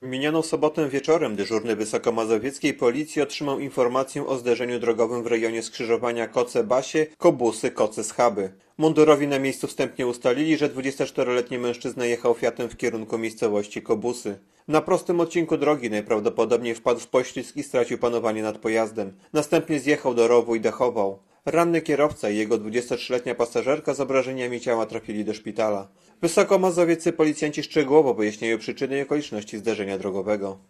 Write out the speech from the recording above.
Minioną sobotę wieczorem dyżurny wysokomazowieckiej policji otrzymał informację o zdarzeniu drogowym w rejonie skrzyżowania Koce-Basie, Kobusy-Koce-Schaby. Mundurowi na miejscu wstępnie ustalili, że 24-letni mężczyzna jechał Fiatem w kierunku miejscowości Kobusy. Na prostym odcinku drogi najprawdopodobniej wpadł w poślizg i stracił panowanie nad pojazdem. Następnie zjechał do rowu i dechował. Ranny kierowca i jego 23-letnia pasażerka z obrażeniami ciała trafili do szpitala. Wysokomazowieccy policjanci szczegółowo wyjaśniają przyczyny i okoliczności zdarzenia drogowego.